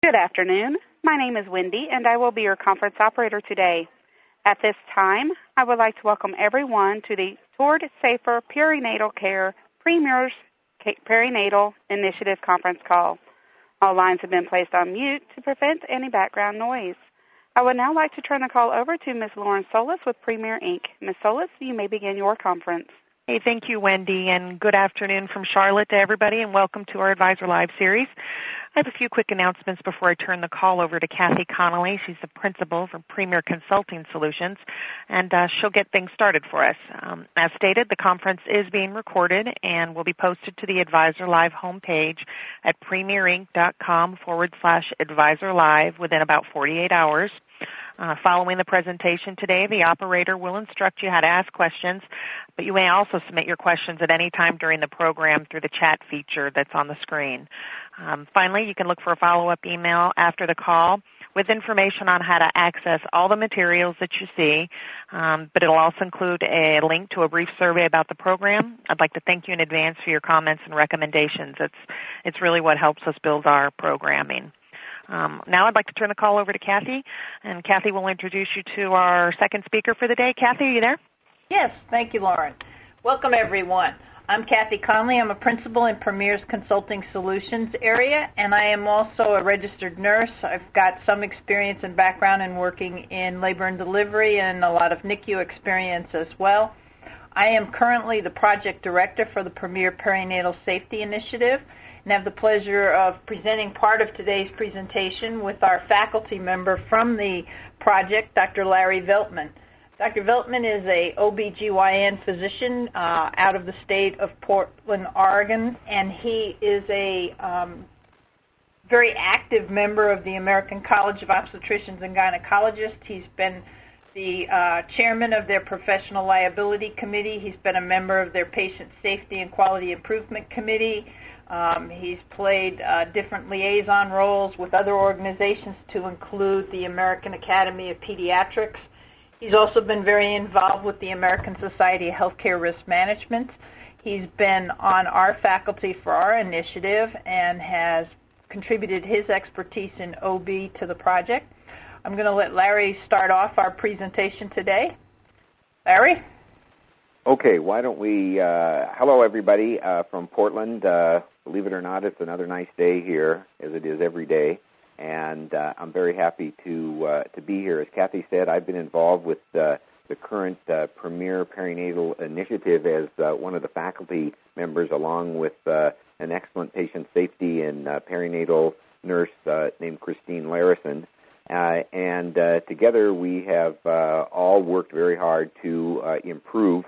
Good afternoon. My name is Wendy, and I will be your conference operator today. At this time, I would like to welcome everyone to the Toward Safer Perinatal Care Premier's Perinatal Initiative conference call. All lines have been placed on mute to prevent any background noise. I would now like to turn the call over to Ms. Lauren Solis with Premier Inc. Ms. Solis, you may begin your conference. Hey, thank you, Wendy, and good afternoon from Charlotte to everybody, and welcome to our Advisor Live series. I have a few quick announcements before I turn the call over to Kathy Connolly. She's the principal for Premier Consulting Solutions, and she'll get things started for us. As stated, the conference is being recorded and will be posted to the Advisor Live homepage at premierinc.com/Advisor Live within about 48 hours. Following the presentation today, the operator will instruct you how to ask questions, but you may also submit your questions at any time during the program through the chat feature that's on the screen. Finally, you can look for a follow-up email after the call with information on how to access all the materials that you see, but it'll also include a link to a brief survey about the program. I'd like to thank you in advance for your comments and recommendations. It's really what helps us build our programming. Now I'd like to turn the call over to Kathy, and Kathy will introduce you to our second speaker for the day. Kathy, are you there? Yes, thank you, Lauren. Welcome, everyone. I'm Kathy Connolly. I'm a principal in Premier's Consulting Solutions area, and I am also a registered nurse. I've got some experience and background in working in labor and delivery and a lot of NICU experience as well. I am currently the project director for the Premier Perinatal Safety Initiative, and have the pleasure of presenting part of today's presentation with our faculty member from the project, Dr. Larry Veltman. Dr. Veltman is a OBGYN physician out of the state of Portland, Oregon, and he is a very active member of the American College of Obstetricians and Gynecologists. He's been the chairman of their Professional Liability Committee. He's been a member of their Patient Safety and Quality Improvement Committee. He's played different liaison roles with other organizations to include the American Academy of Pediatrics. He's also been very involved with the American Society of Healthcare Risk Management. He's been on our faculty for our initiative and has contributed his expertise in OB to the project. I'm going to let Larry start off our presentation today. Larry? Okay, why don't we, hello everybody from Portland. Believe it or not, it's another nice day here, as it is every day, and I'm very happy to be here. As Kathy said, I've been involved with the current Premier Perinatal Initiative as one of the faculty members, along with an excellent patient safety and perinatal nurse named Christine Larison. And together we have all worked very hard to improve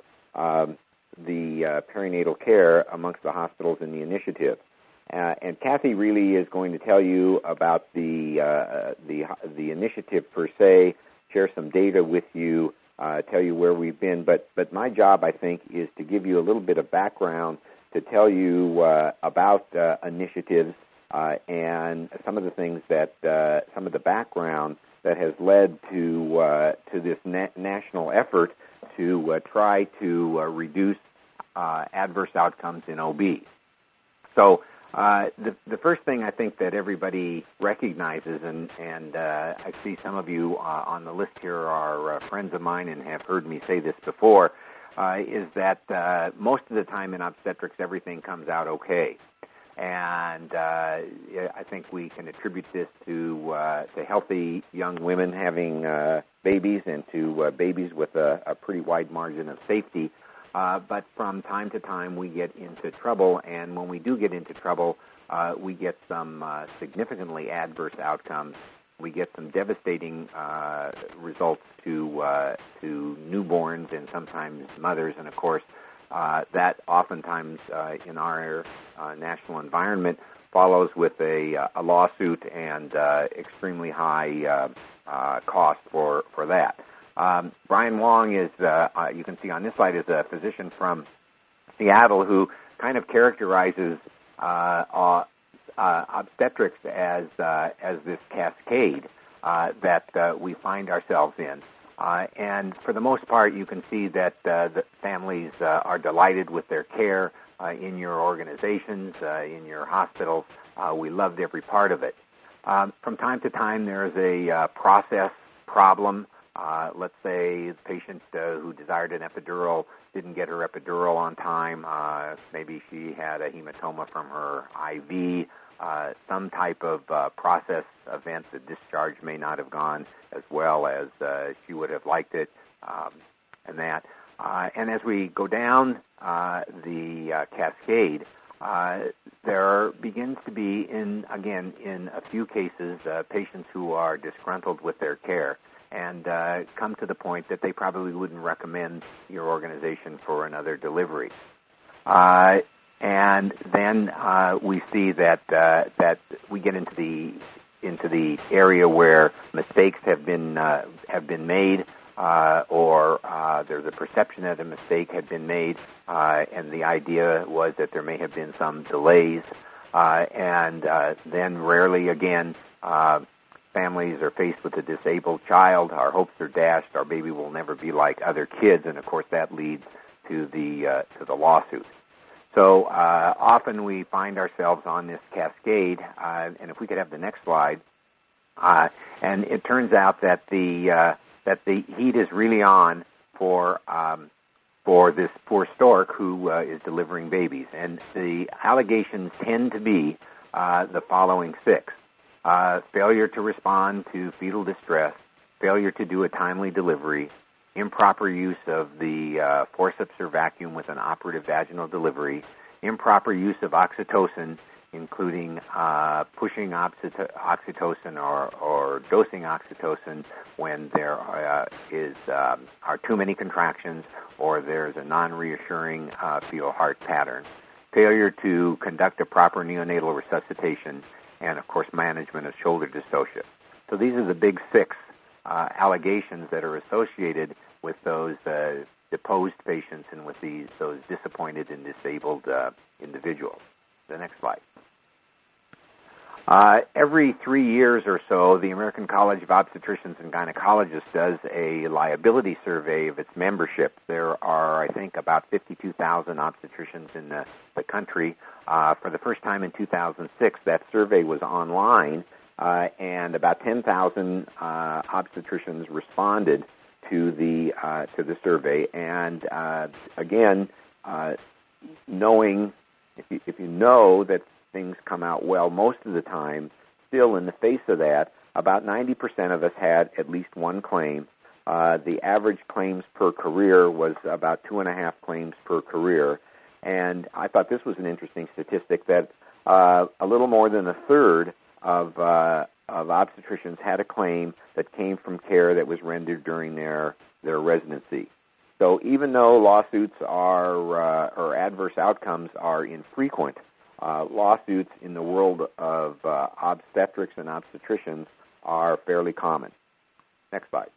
the perinatal care amongst the hospitals in the initiative. And Kathy really is going to tell you about the initiative per se, share some data with you, tell you where we've been. But my job, I think, is to give you a little bit of background to tell you about initiatives and some of the things that some of the background that has led to this national effort to try to reduce adverse outcomes in OB. So the first thing I think that everybody recognizes, and I see some of you on the list here are friends of mine and have heard me say this before, is that most of the time in obstetrics everything comes out okay. And I think we can attribute this to healthy young women having babies and to babies with a pretty wide margin of safety. But from time to time we get into trouble, and when we do get into trouble, we get some significantly adverse outcomes. We get some devastating results to newborns and sometimes mothers, and of course, that oftentimes in our national environment follows with a lawsuit and extremely high cost for that. Brian Wong is, you can see on this slide, is a physician from Seattle who kind of characterizes obstetrics as this cascade that we find ourselves in. And for the most part, you can see that the families are delighted with their care in your organizations, in your hospitals. We loved every part of it. From time to time, there's a process problem. Let's say the patient who desired an epidural didn't get her epidural on time. Maybe she had a hematoma from her IV. Some type of process event. The discharge may not have gone as well as she would have liked it, and that. And as we go down the cascade, there begins to be, in a few cases, patients who are disgruntled with their care and come to the point that they probably wouldn't recommend your organization for another delivery. And then we see that we get into the area where mistakes have been made, or there's a perception that a mistake had been made, and the idea was that there may have been some delays, and then rarely again families are faced with a disabled child. Our hopes are dashed. Our baby will never be like other kids, and of course that leads to the lawsuit. So often we find ourselves on this cascade, and if we could have the next slide, and it turns out that the heat is really on for this poor stork who is delivering babies, and the allegations tend to be the following six: failure to respond to fetal distress, failure to do a timely delivery, improper use of the forceps or vacuum with an operative vaginal delivery, improper use of oxytocin, including pushing oxytocin or dosing oxytocin when there are too many contractions or there's a non-reassuring fetal heart pattern, failure to conduct a proper neonatal resuscitation, and, of course, management of shoulder dystocia. So these are the big six allegations that are associated with those deposed patients and with those disappointed and disabled individuals. The next slide. Every 3 years or so, the American College of Obstetricians and Gynecologists does a liability survey of its membership. There are, I think, about 52,000 obstetricians in the country. For the first time in 2006, that survey was online, and about 10,000 obstetricians responded to the survey. And again, knowing if you know that things come out well most of the time, still in the face of that, about 90% of us had at least one claim. The average claims per career was about 2.5 claims per career. And I thought this was an interesting statistic that a little more than a third of obstetricians had a claim that came from care that was rendered during their residency. So even though lawsuits or adverse outcomes are infrequent, lawsuits in the world of obstetrics and obstetricians are fairly common. Next slide.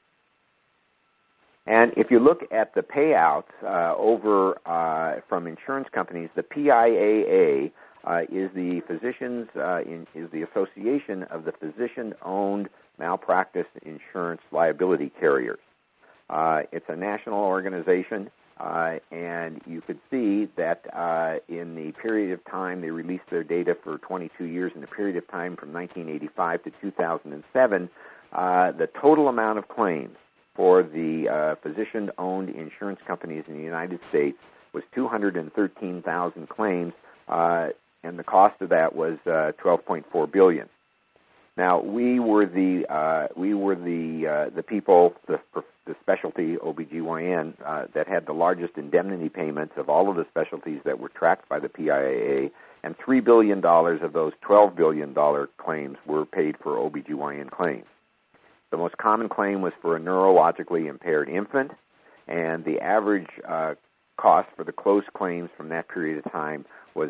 And if you look at the payouts from insurance companies, the PIAA is the is the Association of the Physician-Owned Malpractice Insurance Liability Carriers. It's a national organization, and you could see that in the period of time, they released their data for 22 years, in the period of time from 1985 to 2007, the total amount of claims for the physician-owned insurance companies in the United States was 213,000 claims, and the cost of that was $12.4 billion. Now, we were the people, the specialty OBGYN that had the largest indemnity payments of all of the specialties that were tracked by the PIAA, and $3 billion of those $12 billion claims were paid for OBGYN claims. The most common claim was for a neurologically impaired infant, and the average cost for the closed claims from that period of time was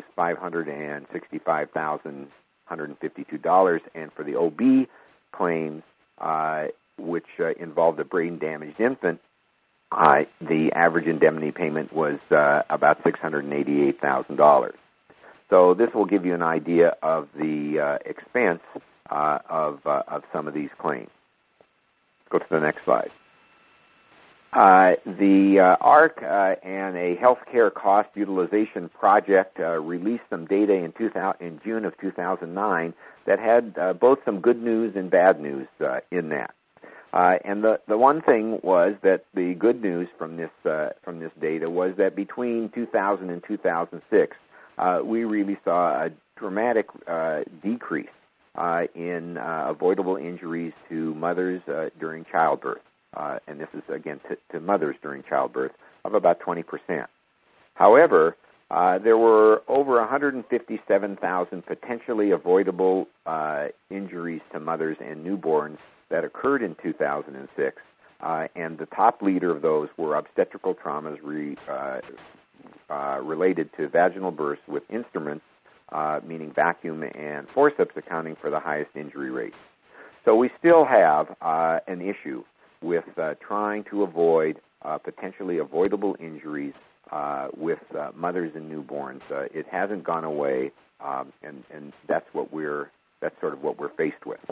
$565,152, and for the OB claims, which involved a brain-damaged infant, the average indemnity payment was about $688,000. So this will give you an idea of the expense of some of these claims. Go to the next slide. The ARC and a healthcare cost utilization project released some data in June of 2009 that had both some good news and bad news in that. And the one thing was that the good news from this data was that between 2000 and 2006, we really saw a dramatic decrease in avoidable injuries to mothers during childbirth. And this is, again, to mothers during childbirth, of about 20%. However, there were over 157,000 potentially avoidable injuries to mothers and newborns that occurred in 2006, and the top leader of those were obstetrical traumas related to vaginal births with instruments, meaning vacuum and forceps, accounting for the highest injury rates. So we still have an issue with trying to avoid potentially avoidable injuries with mothers and newborns. It hasn't gone away, and that's sort of what we're faced with.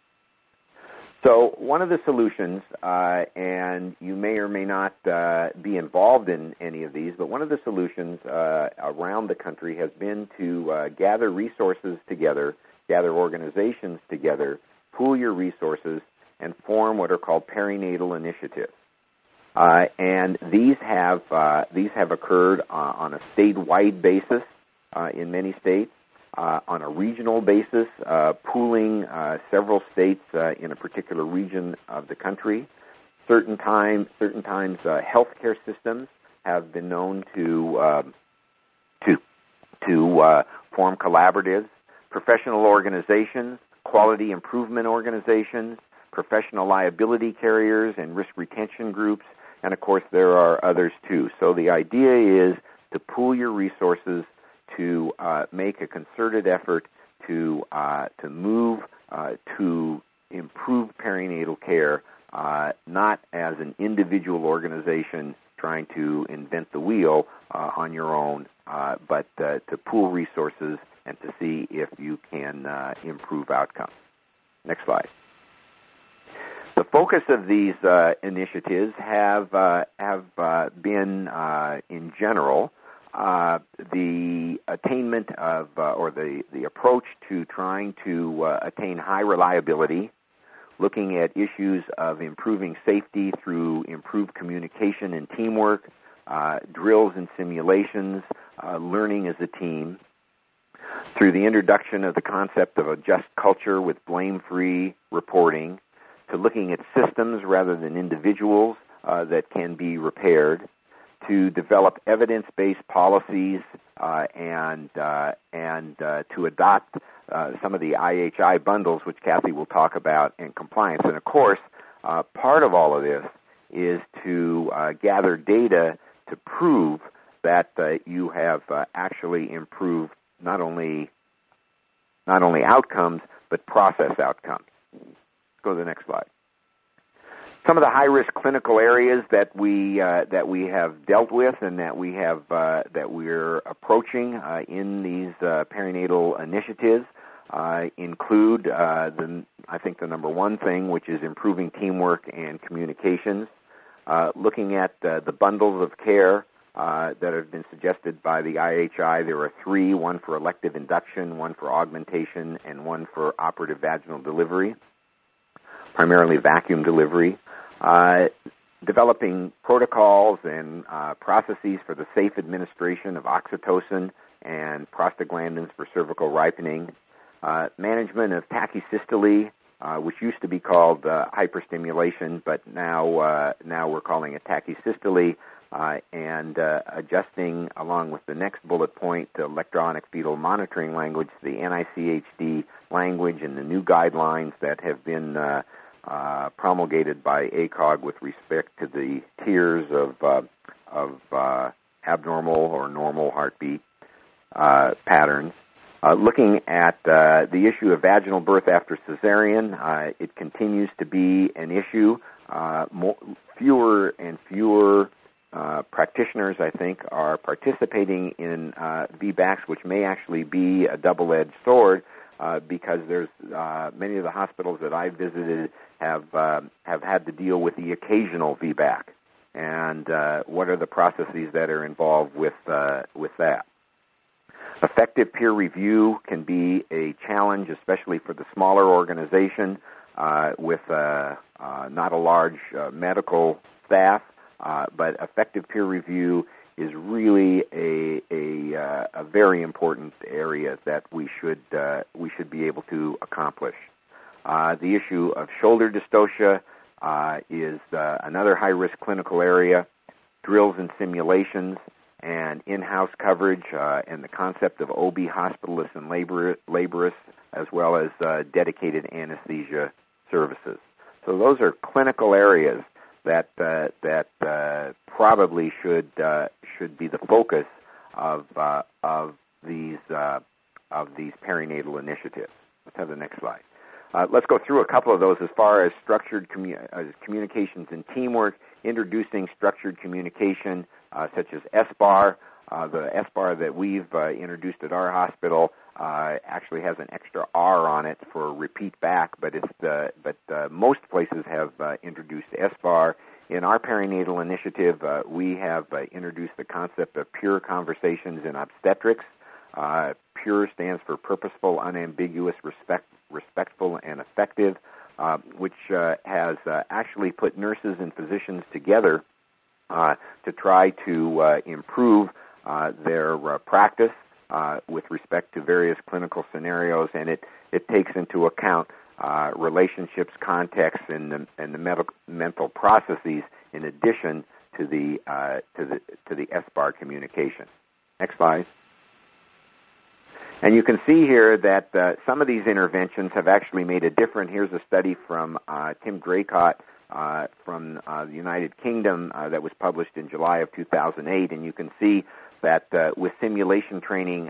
So one of the solutions, and you may or may not be involved in any of these, but one of the solutions around the country has been to gather resources together, gather organizations together, pool your resources, and form what are called perinatal initiatives. And these have occurred on a statewide basis in many states, on a regional basis, pooling several states in a particular region of the country. Certain times, healthcare systems have been known to form collaboratives. Professional organizations, quality improvement organizations, professional liability carriers, and risk retention groups, and of course there are others too. So the idea is to pool your resources to make a concerted effort to move to improve perinatal care, not as an individual organization trying to invent the wheel on your own, but to pool resources and to see if you can improve outcomes. Next slide. The focus of these initiatives have been, in general, the attainment of, or the approach to trying to attain high reliability, looking at issues of improving safety through improved communication and teamwork, drills and simulations, learning as a team, through the introduction of the concept of a just culture with blame-free reporting, to looking at systems rather than individuals that can be repaired, to develop evidence-based policies and to adopt some of the IHI bundles, which Kathy will talk about, and compliance. And of course, part of all of this is to gather data to prove that you have actually improved not only outcomes but process outcomes. Go to the next slide. Some of the high-risk clinical areas that we have dealt with and that we're approaching in these perinatal initiatives include I think the number one thing, which is improving teamwork and communications. Looking at the bundles of care that have been suggested by the IHI, there are three: one for elective induction, one for augmentation, and one for operative vaginal delivery, primarily vacuum delivery. Developing protocols and processes for the safe administration of oxytocin and prostaglandins for cervical ripening. Management of tachysystole, which used to be called hyperstimulation, but now we're calling it tachysystole, and adjusting, along with the next bullet point, to electronic fetal monitoring language, the NICHD language, and the new guidelines that have been promulgated by ACOG with respect to the tiers of abnormal or normal heartbeat patterns. Looking at the issue of vaginal birth after cesarean, it continues to be an issue. Fewer and fewer practitioners, I think, are participating in VBACs, which may actually be a double-edged sword, because there's many of the hospitals that I visited have had to deal with the occasional VBAC. and what are the processes that are involved with that. Effective peer review can be a challenge, especially for the smaller organization with not a large medical staff, but effective peer review is really a very important area that we should be able to accomplish. The issue of shoulder dystocia is another high-risk clinical area. Drills and simulations and in-house coverage and the concept of OB hospitalists and laborists, as well as dedicated anesthesia services. So those are clinical areas that probably should be the focus of these perinatal initiatives. Let's have the next slide. Let's go through a couple of those as far as structured communications and teamwork, introducing structured communication such as SBAR. The SBAR that we've introduced at our hospital actually has an extra R on it for repeat back, but most places have introduced SBAR. In our perinatal initiative, we have introduced the concept of pure conversations in obstetrics. PURE stands for purposeful, unambiguous, respectful, and effective, which has actually put nurses and physicians together to try to improve their practice with respect to various clinical scenarios, and it takes into account relationships, context, and the mental processes in addition to the SBAR communication. Next slide. And you can see here that some of these interventions have actually made a difference. Here's a study from Tim Draycott from the United Kingdom that was published in July of 2008, and you can see that with simulation training,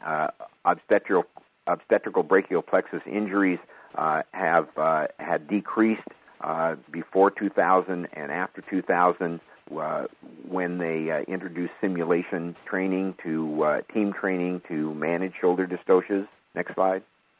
obstetrical brachial plexus injuries had decreased before 2000 and after 2000 when they introduced simulation training to team training to manage shoulder dystocias. Next slide.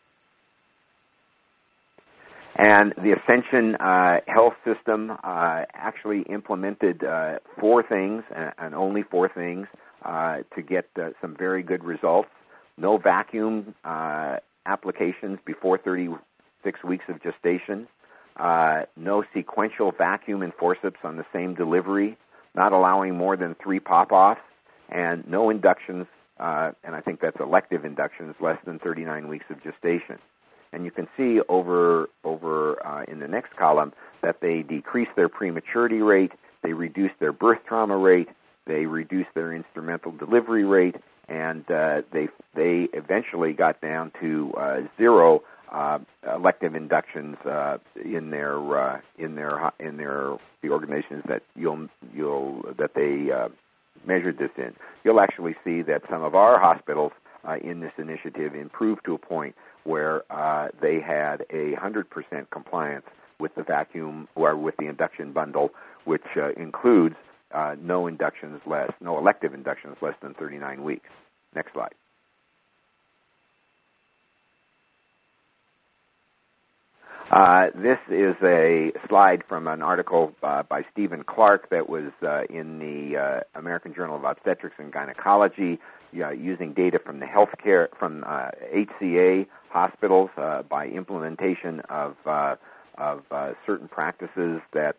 And the Ascension Health System actually implemented 4 things, and only 4 things, to get some very good results. No vacuum applications before 36 weeks of gestation. No sequential vacuum and forceps on the same delivery, not allowing more than 3 pop-offs, and no inductions, and I think that's elective inductions, less than 39 weeks of gestation. And you can see over in the next column that they decreased their prematurity rate, they reduced their birth trauma rate, they reduced their instrumental delivery rate, and they eventually got down to 0 elective inductions in the organizations that they measured this in. You'll actually see that some of our hospitals in this initiative improved to a point where they had 100% compliance with the vacuum or with the induction bundle, which includes no elective inductions less than 39 weeks. Next slide. This is a slide from an article by Stephen Clark that was in the American Journal of Obstetrics and Gynecology, using data from the healthcare from HCA hospitals by implementation of certain practices that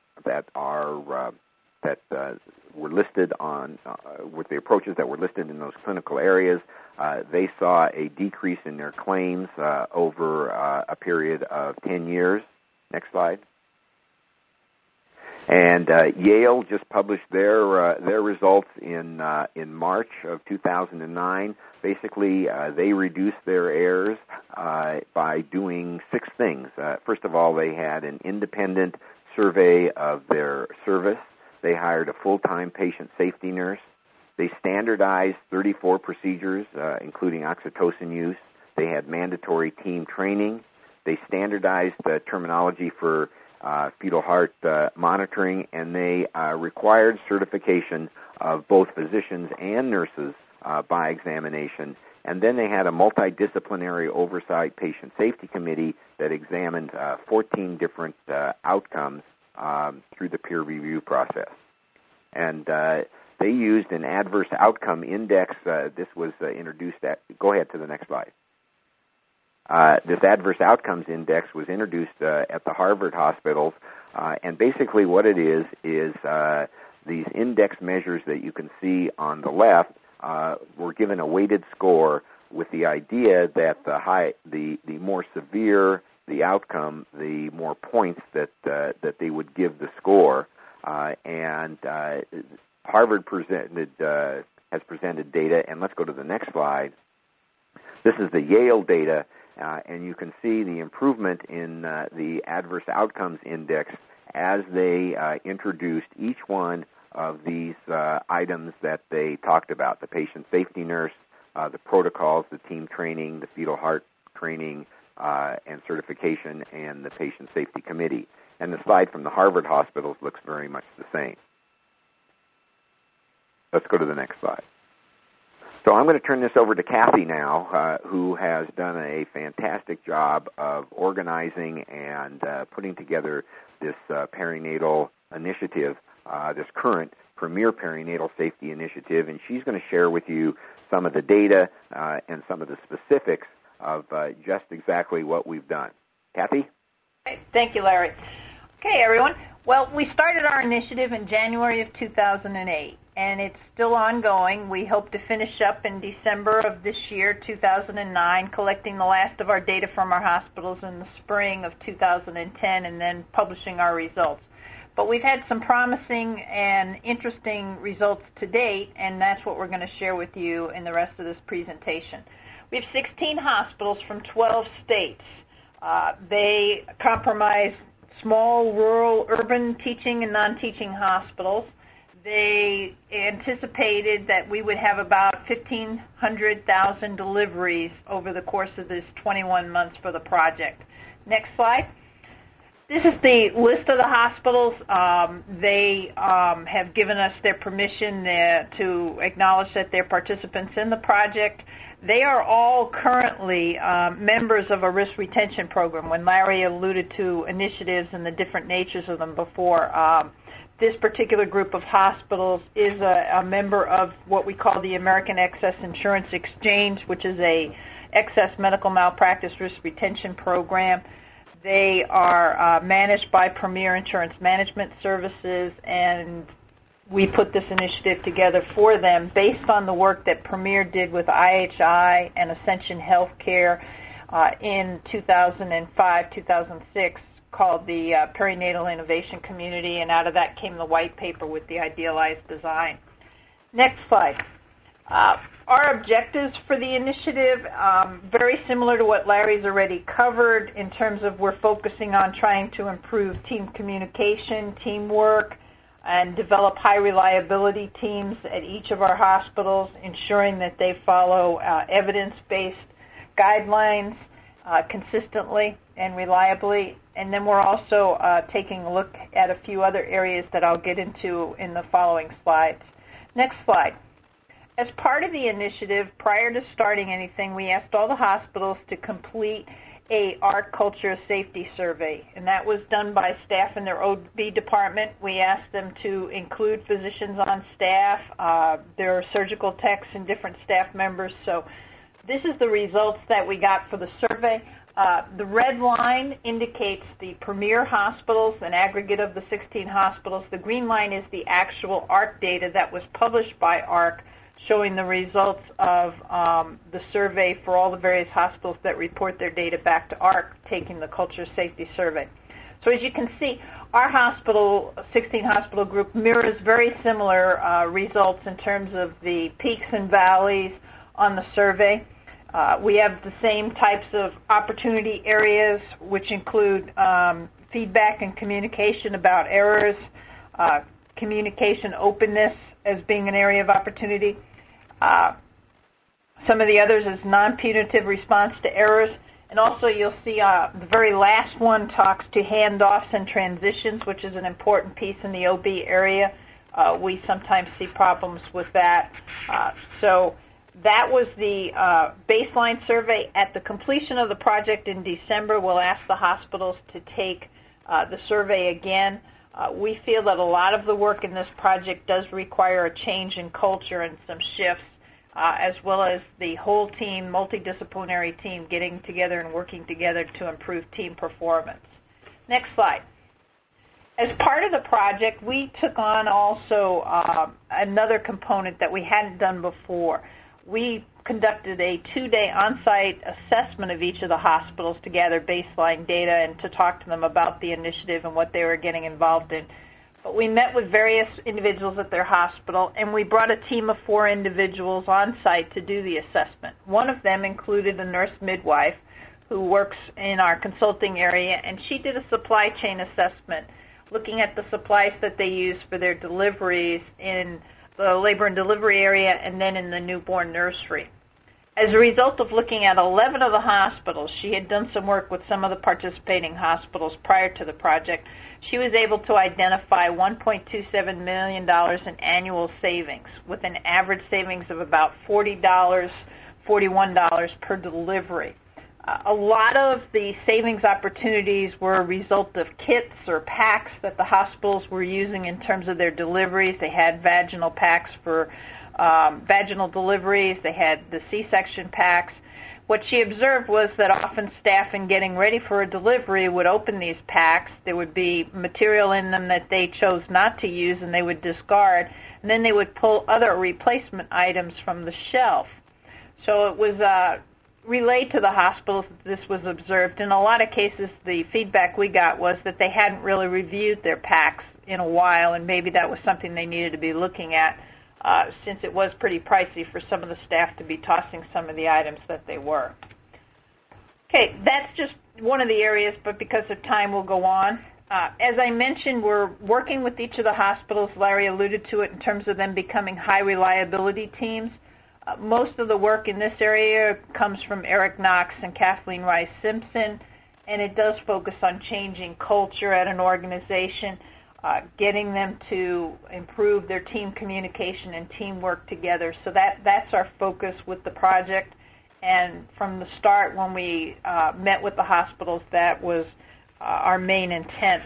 were listed on with the approaches that were listed in those clinical areas. They saw a decrease in their claims over a period of 10 years. Next slide. And Yale just published their results in March of 2009. Basically, they reduced their errors by doing 6 things. First of all, they had an independent survey of their service. They hired a full-time patient safety nurse. They standardized 34 procedures, including oxytocin use. They had mandatory team training. They standardized the terminology for fetal heart monitoring, and they required certification of both physicians and nurses by examination. And then they had a multidisciplinary oversight patient safety committee that examined 14 different outcomes through the peer review process. and they used an adverse outcome index. This was introduced at, go ahead to the next slide. This adverse outcomes index was introduced at the Harvard hospitals, and basically what it is these index measures that you can see on the left were given a weighted score with the idea that the more severe the outcome, the more points that they would give the score. And Harvard has presented data, and let's go to the next slide. This is the Yale data, and you can see the improvement in the adverse outcomes index as they introduced each one of these items that they talked about: the patient safety nurse, the protocols, the team training, the fetal heart training and certification, and the patient safety committee. And the slide from the Harvard hospitals looks very much the same. Let's go to the next slide. So I'm going to turn this over to Kathy now, who has done a fantastic job of organizing and putting together this perinatal initiative, this current Premier Perinatal Safety Initiative, and she's going to share with you some of the data and some of the specifics of just exactly what we've done. Kathy? Thank you, Larry. Okay, everyone. Well, we started our initiative in January of 2008, and it's still ongoing. We hope to finish up in December of this year, 2009, collecting the last of our data from our hospitals in the spring of 2010, and then publishing our results. But we've had some promising and interesting results to date, and that's what we're going to share with you in the rest of this presentation. We have 16 hospitals from 12 states. They comprise small, rural, urban teaching and non-teaching hospitals. They anticipated that we would have about 1,500,000 deliveries over the course of this 21 months for the project. Next slide. This is the list of the hospitals. They have given us their permission to acknowledge that they're participants in the project. They are all currently members of a risk retention program. When Larry alluded to initiatives and the different natures of them before, this particular group of hospitals is a member of what we call the American Excess Insurance Exchange, which is a excess medical malpractice risk retention program. They are managed by Premier Insurance Management Services, and we put this initiative together for them based on the work that Premier did with IHI and Ascension Healthcare in 2005, 2006, called the Perinatal Innovation Community, and out of that came the white paper with the idealized design. Next slide. Our objectives for the initiative, very similar to what Larry's already covered in terms of we're focusing on trying to improve team communication, teamwork, and develop high reliability teams at each of our hospitals, ensuring that they follow evidence-based guidelines consistently and reliably. And then we're also taking a look at a few other areas that I'll get into in the following slides. Next slide. As part of the initiative, prior to starting anything, we asked all the hospitals to complete a ARC culture safety survey, and that was done by staff in their OB department. We asked them to include physicians on staff. There are surgical techs and different staff members. So this is the results that we got for the survey. The red line indicates the Premier hospitals, an aggregate of the 16 hospitals. The green line is the actual ARC data that was published by ARC, showing the results of the survey for all the various hospitals that report their data back to ARC, taking the culture safety survey. So as you can see, our hospital, 16-hospital group, mirrors very similar results in terms of the peaks and valleys on the survey. We have the same types of opportunity areas, which include feedback and communication about errors, communication openness as being an area of opportunity. Some of the others is non-punitive response to errors. And also you'll see the very last one talks to handoffs and transitions, which is an important piece in the OB area. We sometimes see problems with that. So that was the baseline survey. At the completion of the project in December, we'll ask the hospitals to take the survey again. We feel that a lot of the work in this project does require a change in culture and some shifts, as well as the whole team, multidisciplinary team, getting together and working together to improve team performance. Next slide. As part of the project, we took on also another component that we hadn't done before. We conducted a 2-day on-site assessment of each of the hospitals to gather baseline data and to talk to them about the initiative and what they were getting involved in. But we met with various individuals at their hospital, and we brought a team of 4 individuals on site to do the assessment. One of them included a nurse midwife who works in our consulting area, and she did a supply chain assessment, looking at the supplies that they use for their deliveries in the labor and delivery area and then in the newborn nursery. As a result of looking at 11 of the hospitals, she had done some work with some of the participating hospitals prior to the project. She was able to identify $1.27 million in annual savings, with an average savings of about $40, $41 per delivery. A lot of the savings opportunities were a result of kits or packs that the hospitals were using in terms of their deliveries. They had vaginal packs for vaginal deliveries. They had the C-section packs. What she observed was that often staff in getting ready for a delivery would open these packs. There would be material in them that they chose not to use and they would discard, and then they would pull other replacement items from the shelf. So it was relayed to the hospitals that this was observed. In a lot of cases, the feedback we got was that they hadn't really reviewed their packs in a while, and maybe that was something they needed to be looking at since it was pretty pricey for some of the staff to be tossing some of the items that they were. Okay, that's just one of the areas, but because of time, we'll go on. As I mentioned, we're working with each of the hospitals. Larry alluded to it in terms of them becoming high reliability teams. Most of the work in this area comes from Eric Knox and Kathleen Rice Simpson, and it does focus on changing culture at an organization, getting them to improve their team communication and teamwork together. So that's our focus with the project. And from the start, when we met with the hospitals, that was our main intent.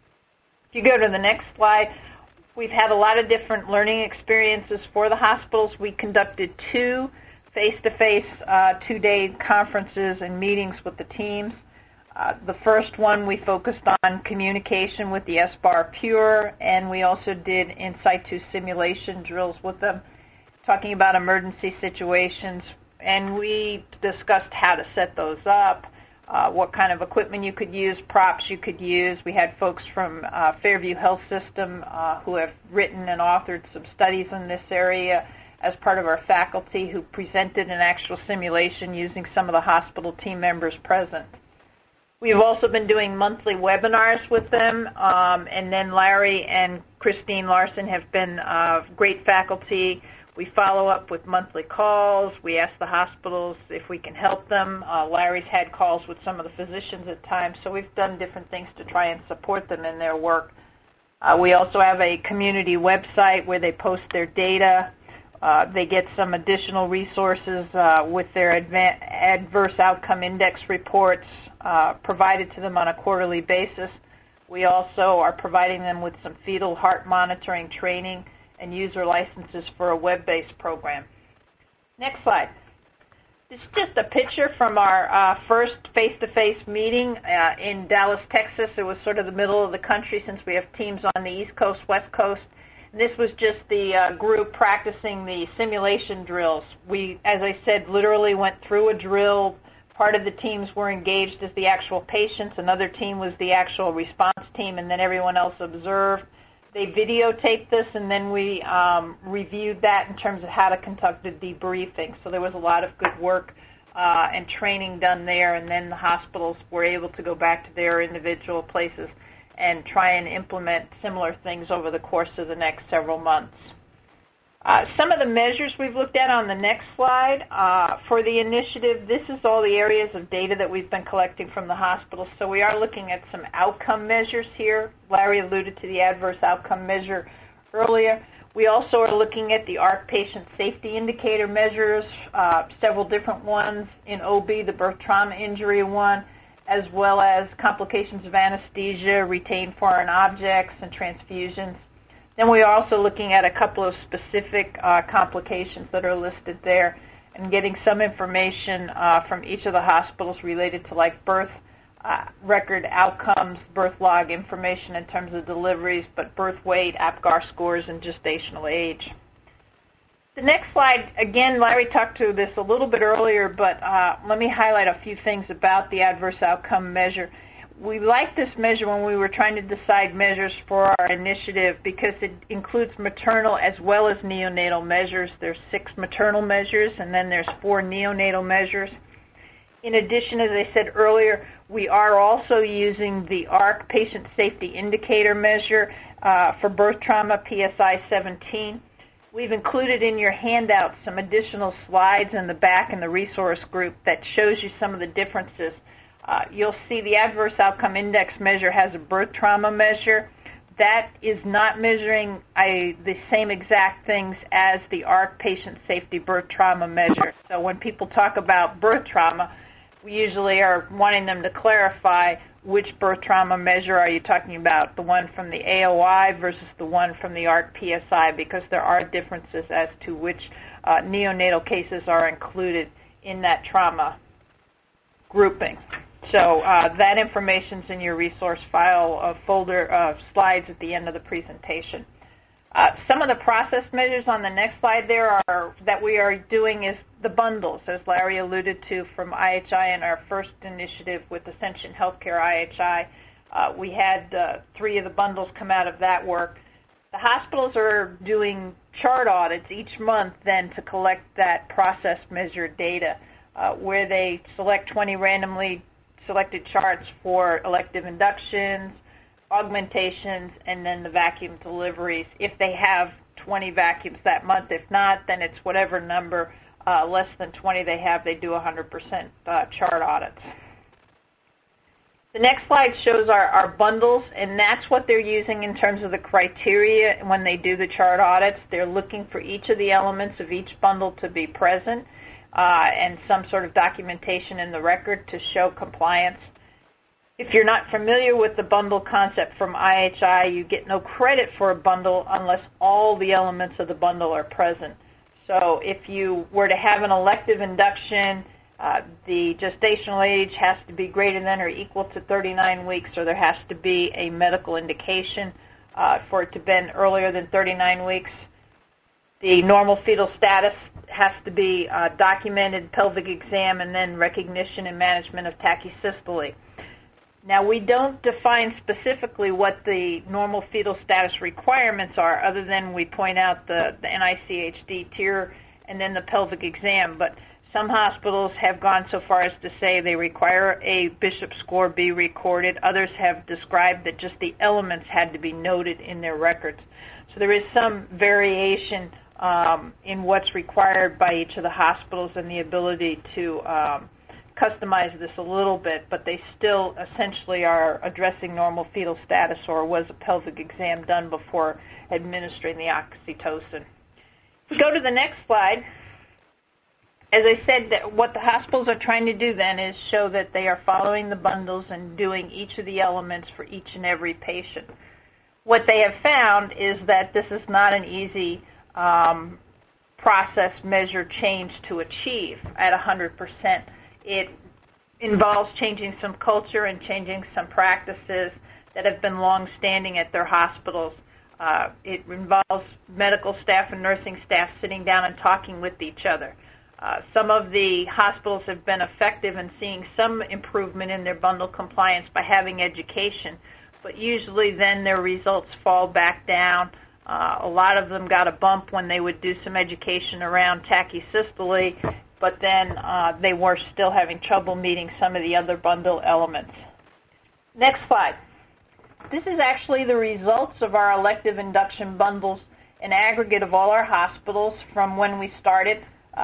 If you go to the next slide, we've had a lot of different learning experiences for the hospitals. We conducted 2 face-to-face 2-day conferences and meetings with the teams. The first one, we focused on communication with the SBAR Pure, and we also did in situ simulation drills with them, talking about emergency situations, and we discussed how to set those up, what kind of equipment you could use, props you could use. We had folks from Fairview Health System who have written and authored some studies in this area as part of our faculty who presented an actual simulation using some of the hospital team members present. We've also been doing monthly webinars with them, and then Larry and Christine Larson have been great faculty. We follow up with monthly calls. We ask the hospitals if we can help them. Larry's had calls with some of the physicians at times, so we've done different things to try and support them in their work. We also have a community website where they post their data. They get some additional resources with their adverse outcome index reports provided to them on a quarterly basis. We also are providing them with some fetal heart monitoring training and user licenses for a web-based program. Next slide. This is just a picture from our first face-to-face meeting in Dallas, Texas. It was sort of the middle of the country since we have teams on the East Coast, West Coast. This was just the group practicing the simulation drills. We, as I said, literally went through a drill. Part of the teams were engaged as the actual patients. Another team was the actual response team, and then everyone else observed. They videotaped this, and then we reviewed that in terms of how to conduct a debriefing. So there was a lot of good work and training done there, and then the hospitals were able to go back to their individual places and try and implement similar things over the course of the next several months. Some of the measures we've looked at on the next slide for the initiative, this is all the areas of data that we've been collecting from the hospitals. So we are looking at some outcome measures here. Larry alluded to the adverse outcome measure earlier. We also are looking at the ARC patient safety indicator measures, several different ones in OB, the birth trauma injury one, as well as complications of anesthesia, retained foreign objects, and transfusions. Then we are also looking at a couple of specific complications that are listed there and getting some information from each of the hospitals related to like birth record outcomes, birth log information in terms of deliveries, but birth weight, APGAR scores, and gestational age. The next slide, again, Larry talked to this a little bit earlier, but let me highlight a few things about the adverse outcome measure. We liked this measure when we were trying to decide measures for our initiative because it includes maternal as well as neonatal measures. There's 6 maternal measures, and then there's 4 neonatal measures. In addition, as I said earlier, we are also using the ARC Patient Safety Indicator measure for birth trauma, PSI 17. We've included in your handout some additional slides in the back in the resource group that shows you some of the differences. You'll see the Adverse Outcome Index measure has a birth trauma measure. That is not measuring the same exact things as the ARC Patient Safety Birth Trauma measure. So when people talk about birth trauma, we usually are wanting them to clarify which birth trauma measure are you talking about, the one from the AOI versus the one from the ARC PSI, because there are differences as to which neonatal cases are included in that trauma grouping. So that information's in your resource file folder slides at the end of the presentation. Some of the process measures on the next slide there that we are doing is the bundles, as Larry alluded to from IHI in our first initiative with Ascension Healthcare IHI. We had 3 of the bundles come out of that work. The hospitals are doing chart audits each month then to collect that process measure data, where they select 20 randomly selected charts for elective inductions, augmentations, and then the vacuum deliveries if they have 20 vacuums that month. If not, then it's whatever number less than 20 they have, they do 100% chart audits. The next slide shows our bundles, and that's what they're using in terms of the criteria when they do the chart audits. They're looking for each of the elements of each bundle to be present and some sort of documentation in the record to show compliance. If you're not familiar with the bundle concept from IHI, you get no credit for a bundle unless all the elements of the bundle are present. So if you were to have an elective induction, the gestational age has to be greater than or equal to 39 weeks, or there has to be a medical indication for it to have been earlier than 39 weeks. The normal fetal status has to be documented, pelvic exam, and then recognition and management of tachysystole. Now, we don't define specifically what the normal fetal status requirements are other than we point out the NICHD tier and then the pelvic exam. But some hospitals have gone so far as to say they require a Bishop score be recorded. Others have described that just the elements had to be noted in their records. So there is some variation in what's required by each of the hospitals and the ability to customize this a little bit, but they still essentially are addressing normal fetal status or was a pelvic exam done before administering the oxytocin. If we go to the next slide, as I said, that what the hospitals are trying to do then is show that they are following the bundles and doing each of the elements for each and every patient. What they have found is that this is not an easy process measure change to achieve at 100%. It involves changing some culture and changing some practices that have been long-standing at their hospitals. It involves medical staff and nursing staff sitting down and talking with each other. Some of the hospitals have been effective in seeing some improvement in their bundle compliance by having education, but usually then their results fall back down. A lot of them got a bump when they would do some education around tachysystole, but then they were still having trouble meeting some of the other bundle elements. Next slide. This is actually the results of our elective induction bundles, an aggregate of all our hospitals from when we started.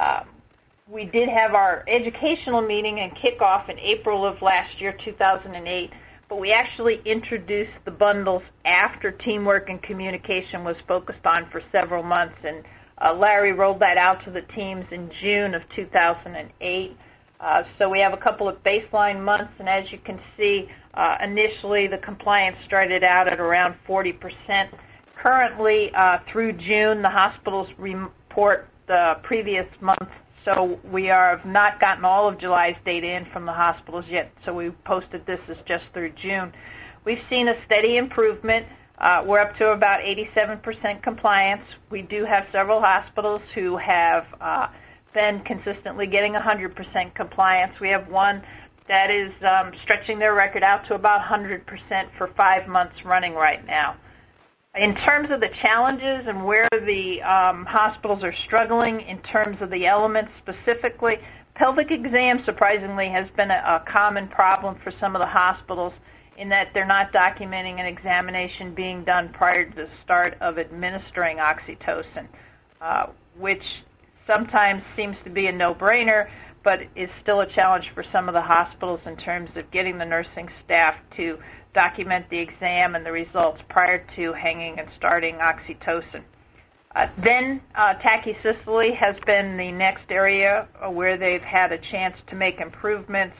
We did have our educational meeting and kickoff in April of last year, 2008, but we actually introduced the bundles after teamwork and communication was focused on for several months, and Larry rolled that out to the teams in June of 2008. So we have a couple of baseline months, and as you can see, initially the compliance started out at around 40%. Currently, through June, the hospitals report the previous month, so we have not gotten all of July's data in from the hospitals yet, so we posted this as just through June. We've seen a steady improvement. We're up to about 87% compliance. We do have several hospitals who have been consistently getting 100% compliance. We have one that is stretching their record out to about 100% for 5 months running right now. In terms of the challenges and where the hospitals are struggling in terms of the elements specifically, pelvic exam surprisingly has been a common problem for some of the hospitals in that they're not documenting an examination being done prior to the start of administering oxytocin, which sometimes seems to be a no-brainer, but is still a challenge for some of the hospitals in terms of getting the nursing staff to document the exam and the results prior to hanging and starting oxytocin. Then tachycystole has been the next area where they've had a chance to make improvements.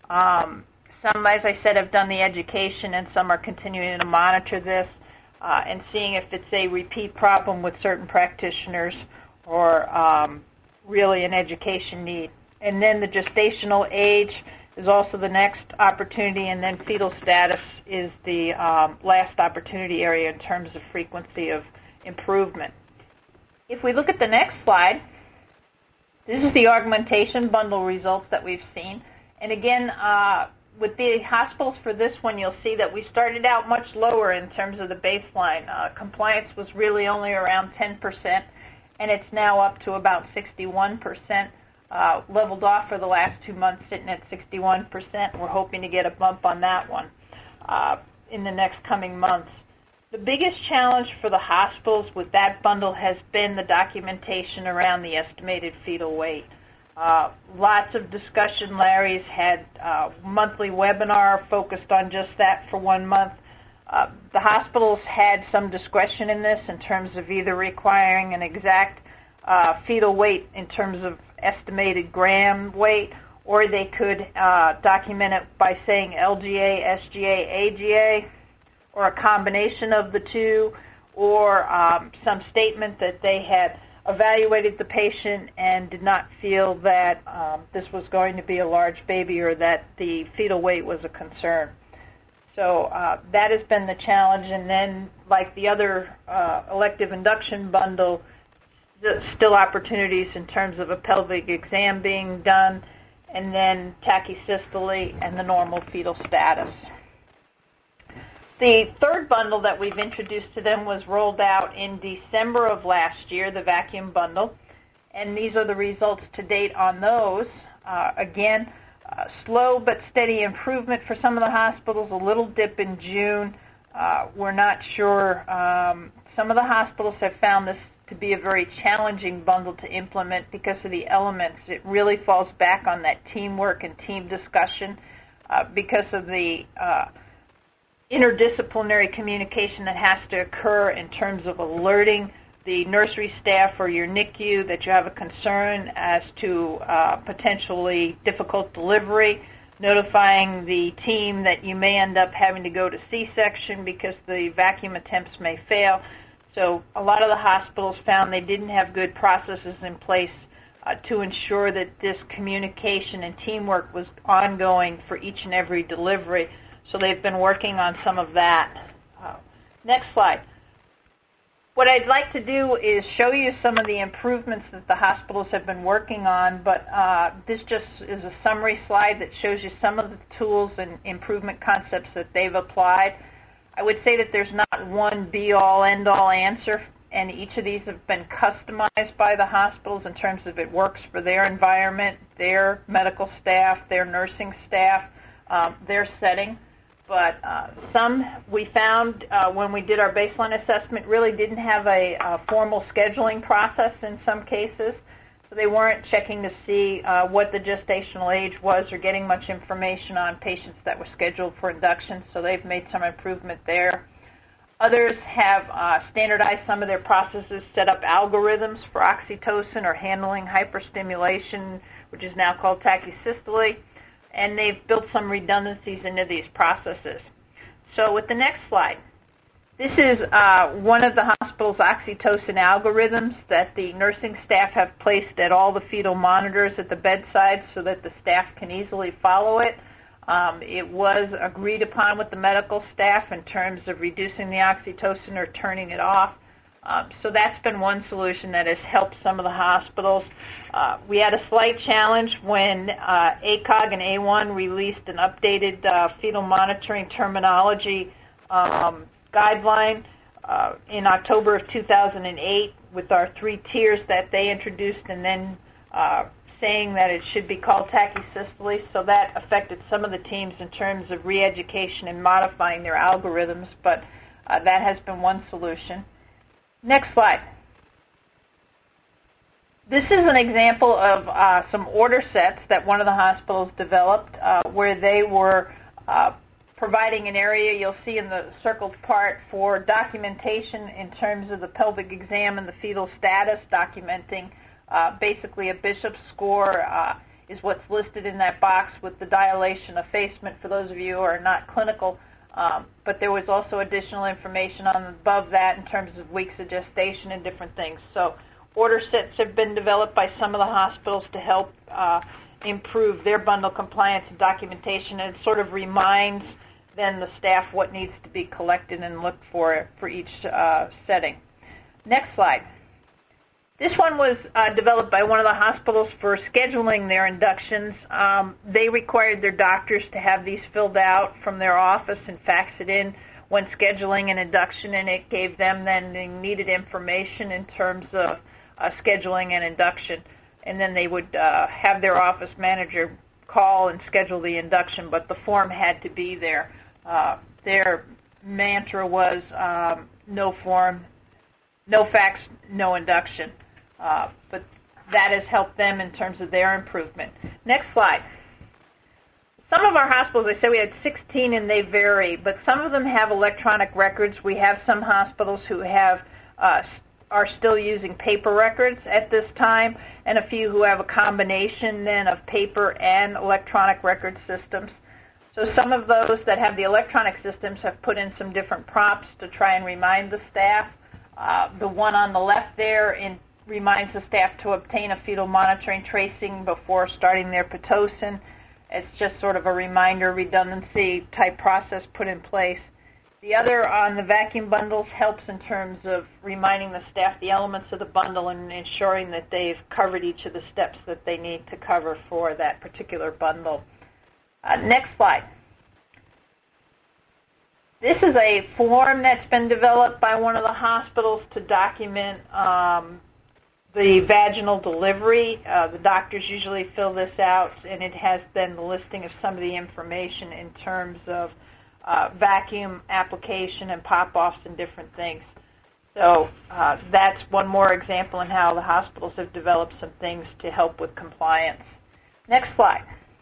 Some, as I said, have done the education, and some are continuing to monitor this and seeing if it's a repeat problem with certain practitioners or really an education need. And then the gestational age is also the next opportunity, and then fetal status is the last opportunity area in terms of frequency of improvement. If we look at the next slide, this is the augmentation bundle results that we've seen. And again, with the hospitals for this one, you'll see that we started out much lower in terms of the baseline. Compliance was really only around 10%, and it's now up to about 61%. Leveled off for the last 2 months, sitting at 61%. We're hoping to get a bump on that one in the next coming months. The biggest challenge for the hospitals with that bundle has been the documentation around the estimated fetal weight. Lots of discussion. Larry's had a monthly webinar focused on just that for 1 month. The hospitals had some discretion in this in terms of either requiring an exact fetal weight in terms of estimated gram weight, or they could document it by saying LGA, SGA, AGA, or a combination of the two, or some statement that they had evaluated the patient and did not feel that this was going to be a large baby or that the fetal weight was a concern. So that has been the challenge. And then, like the other elective induction bundle, still opportunities in terms of a pelvic exam being done, and then tachycystole and the normal fetal status. The third bundle that we've introduced to them was rolled out in December of last year, the vacuum bundle, and these are the results to date on those. Again, slow but steady improvement for some of the hospitals, a little dip in June. We're not sure. Some of the hospitals have found this to be a very challenging bundle to implement because of the elements. It really falls back on that teamwork and team discussion because of the interdisciplinary communication that has to occur in terms of alerting the nursery staff or your NICU that you have a concern as to potentially difficult delivery, notifying the team that you may end up having to go to C-section because the vacuum attempts may fail. So a lot of the hospitals found they didn't have good processes in place to ensure that this communication and teamwork was ongoing for each and every delivery. So they've been working on some of that. Next slide. What I'd like to do is show you some of the improvements that the hospitals have been working on, but this just is a summary slide that shows you some of the tools and improvement concepts that they've applied. I would say that there's not one be-all, end-all answer, and each of these have been customized by the hospitals in terms of it works for their environment, their medical staff, their nursing staff, their setting. But some we found when we did our baseline assessment really didn't have a formal scheduling process in some cases. So they weren't checking to see what the gestational age was or getting much information on patients that were scheduled for induction. So they've made some improvement there. Others have standardized some of their processes, set up algorithms for oxytocin or handling hyperstimulation, which is now called tachycystole, and they've built some redundancies into these processes. So with the next slide, this is one of the hospital's oxytocin algorithms that the nursing staff have placed at all the fetal monitors at the bedside so that the staff can easily follow it. It was agreed upon with the medical staff in terms of reducing the oxytocin or turning it off. So that's been one solution that has helped some of the hospitals. We had a slight challenge when ACOG and A1 released an updated fetal monitoring terminology guideline in October of 2008 with our 3 tiers that they introduced, and then saying that it should be called tachycystole. So that affected some of the teams in terms of re-education and modifying their algorithms, but that has been one solution. Next slide. This is an example of some order sets that one of the hospitals developed where they were providing an area you'll see in the circled part for documentation in terms of the pelvic exam and the fetal status, documenting basically a Bishop's score is what's listed in that box with the dilation effacement for those of you who are not clinical. But there was also additional information on above that in terms of weeks of gestation and different things. So order sets have been developed by some of the hospitals to help improve their bundle compliance and documentation, and it sort of reminds then the staff what needs to be collected and looked for each setting. Next slide. This one was developed by one of the hospitals for scheduling their inductions. They required their doctors to have these filled out from their office and fax it in when scheduling an induction, and it gave them then the needed information in terms of scheduling an induction. And then they would have their office manager call and schedule the induction, but the form had to be there. Their mantra was no form, no fax, no induction. But that has helped them in terms of their improvement. Next slide. Some of our hospitals, I said we had 16 and they vary, but some of them have electronic records. We have some hospitals who have are still using paper records at this time, and a few who have a combination then of paper and electronic record systems. So some of those that have the electronic systems have put in some different prompts to try and remind the staff. The one on the left there reminds the staff to obtain a fetal monitoring tracing before starting their Pitocin. It's just sort of a reminder, redundancy type process put in place. The other on the vacuum bundles helps in terms of reminding the staff the elements of the bundle and ensuring that they've covered each of the steps that they need to cover for that particular bundle. Next slide. This is a form that's been developed by one of the hospitals to document the vaginal delivery. The doctors usually fill this out, and it has then the listing of some of the information in terms of vacuum application and pop-offs and different things. So that's one more example in how the hospitals have developed some things to help with compliance. Next slide.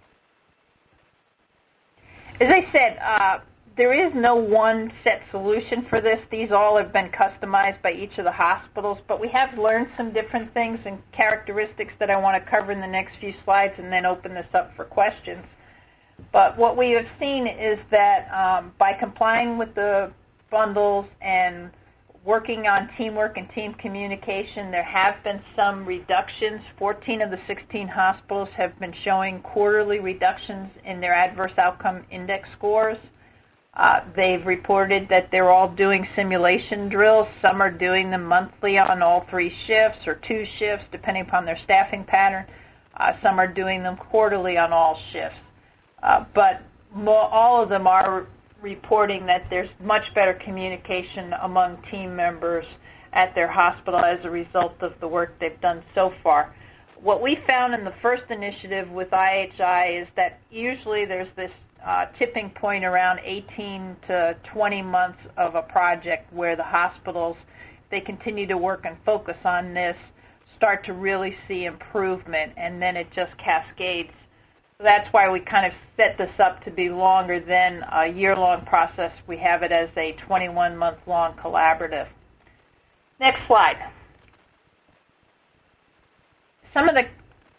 As I said, there is no one set solution for this. These all have been customized by each of the hospitals, but we have learned some different things and characteristics that I want to cover in the next few slides and then open this up for questions. But what we have seen is that by complying with the bundles and working on teamwork and team communication, there have been some reductions. 14 of the 16 hospitals have been showing quarterly reductions in their adverse outcome index scores. They've reported that they're all doing simulation drills. Some are doing them monthly on all 3 shifts or 2 shifts, depending upon their staffing pattern. Some are doing them quarterly on all shifts. But all of them are reporting that there's much better communication among team members at their hospital as a result of the work they've done so far. What we found in the first initiative with IHI is that usually there's this tipping point around 18 to 20 months of a project where the hospitals, they continue to work and focus on this, start to really see improvement, and then it just cascades. So that's why we kind of set this up to be longer than a year-long process. We have it as a 21-month-long collaborative. Next slide. Some of the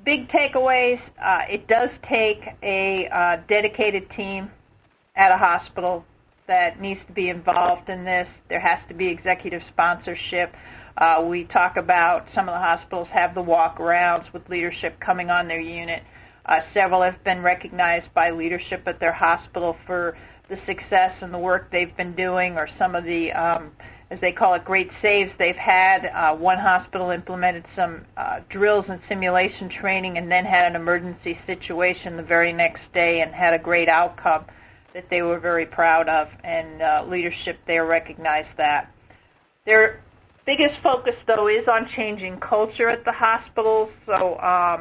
big takeaways, it does take a dedicated team at a hospital that needs to be involved in this. There has to be executive sponsorship. We talk about some of the hospitals have the walk-arounds with leadership coming on their unit. Several have been recognized by leadership at their hospital for the success and the work they've been doing, or some of the, as they call it, great saves they've had. One hospital implemented some drills and simulation training and then had an emergency situation the very next day and had a great outcome that they were very proud of, and leadership there recognized that. Their biggest focus, though, is on changing culture at the hospitals, so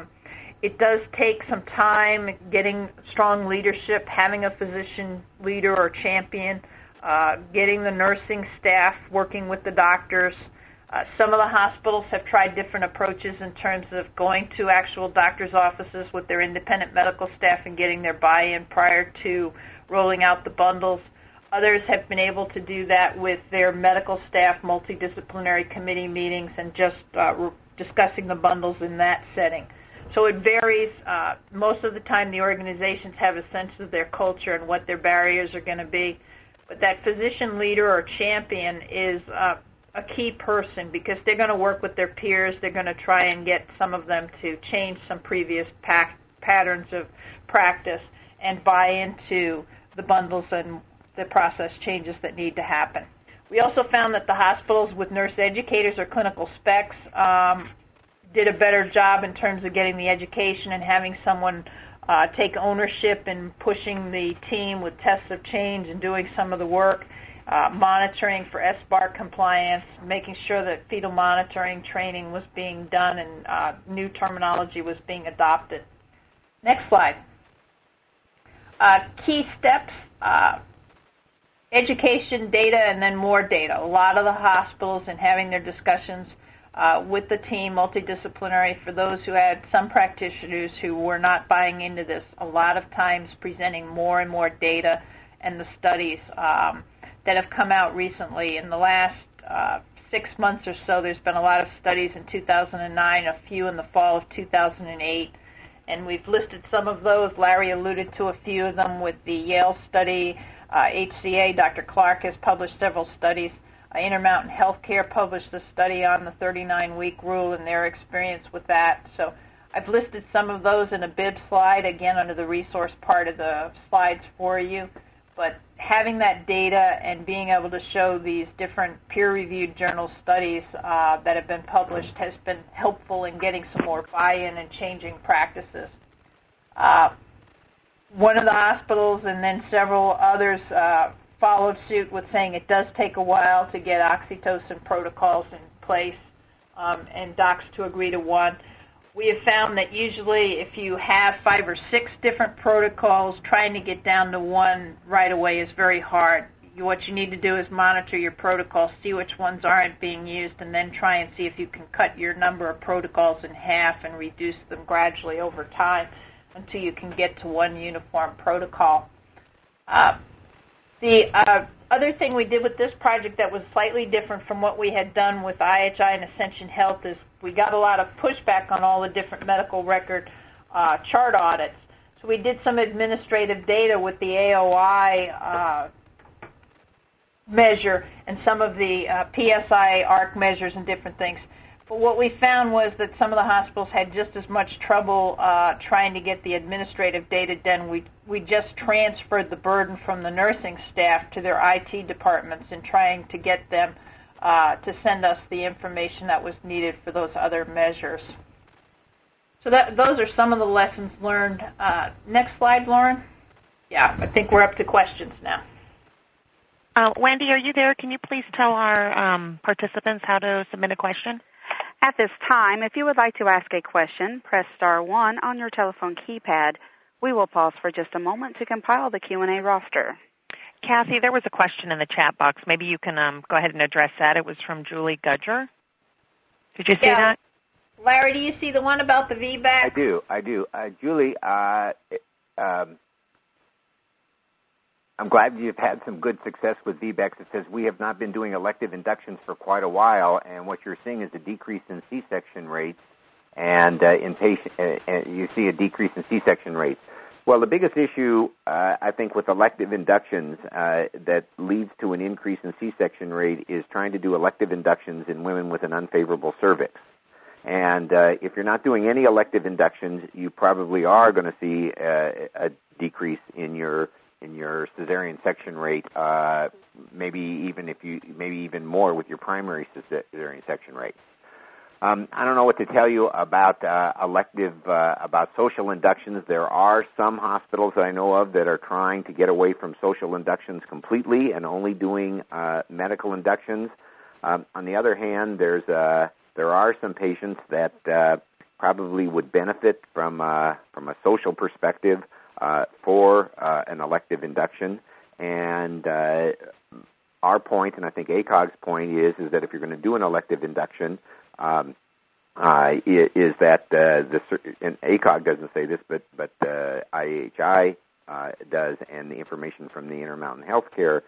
it does take some time getting strong leadership, having a physician leader or champion, getting the nursing staff working with the doctors. Some of the hospitals have tried different approaches in terms of going to actual doctors' offices with their independent medical staff and getting their buy-in prior to rolling out the bundles. Others have been able to do that with their medical staff, multidisciplinary committee meetings, and just discussing the bundles in that setting. So it varies. Most of the time the organizations have a sense of their culture and what their barriers are going to be. But that physician leader or champion is a key person, because they're going to work with their peers. They're going to try and get some of them to change some previous patterns of practice and buy into the bundles and the process changes that need to happen. We also found that the hospitals with nurse educators or clinical specs did a better job in terms of getting the education and having someone take ownership and pushing the team with tests of change and doing some of the work, monitoring for SBAR compliance, making sure that fetal monitoring training was being done and new terminology was being adopted. Next slide. Key steps, education, data, and then more data. A lot of the hospitals, and having their discussions with the team, multidisciplinary, for those who had some practitioners who were not buying into this, a lot of times presenting more and more data and the studies that have come out recently. In the last 6 months or so, there's been a lot of studies in 2009, a few in the fall of 2008, and we've listed some of those. Larry alluded to a few of them with the Yale study. HCA, Dr. Clark, has published several studies. Intermountain Healthcare published a study on the 39-week rule and their experience with that. So I've listed some of those in a bib slide, again, under the resource part of the slides for you. But having that data and being able to show these different peer-reviewed journal studies that have been published has been helpful in getting some more buy-in and changing practices. One of the hospitals and then several others followed suit with saying it does take a while to get oxytocin protocols in place and docs to agree to one. We have found that usually if you have 5 or 6 different protocols, trying to get down to one right away is very hard. What you need to do is monitor your protocols, see which ones aren't being used, and then try and see if you can cut your number of protocols in half and reduce them gradually over time until you can get to one uniform protocol. The other thing we did with this project that was slightly different from what we had done with IHI and Ascension Health is we got a lot of pushback on all the different medical record chart audits. So we did some administrative data with the AOI measure and some of the PSI ARC measures and different things. But what we found was that some of the hospitals had just as much trouble trying to get the administrative data done. We just transferred the burden from the nursing staff to their IT departments and trying to get them to send us the information that was needed for those other measures. So those are some of the lessons learned. Next slide, Lauren. Yeah, I think we're up to questions now. Wendy, are you there? Can you please tell our participants how to submit a question? At this time, if you would like to ask a question, press star 1 on your telephone keypad. We will pause for just a moment to compile the Q&A roster. Kathy, there was a question in the chat box. Maybe you can go ahead and address that. It was from Julie Gudger. Did you see that? Larry, do you see the one about the VBAC? I do. Julie, I'm glad you've had some good success with VBACs. It says we have not been doing elective inductions for quite a while, and what you're seeing is a decrease in C-section rates and you see a decrease in C-section rates. Well, the biggest issue, I think, with elective inductions that leads to an increase in C-section rate is trying to do elective inductions in women with an unfavorable cervix. And if you're not doing any elective inductions, you probably are going to see a decrease in your cesarean section rate, maybe even more with your primary cesarean section rate. I don't know what to tell you about about social inductions. There are some hospitals that I know of that are trying to get away from social inductions completely and only doing medical inductions. On the other hand, there are some patients that probably would benefit from a social perspective for an elective induction. And our point, and I think ACOG's point, is that if you're going to do an elective induction, is that and ACOG doesn't say this, but IHI does, and the information from the Intermountain Healthcare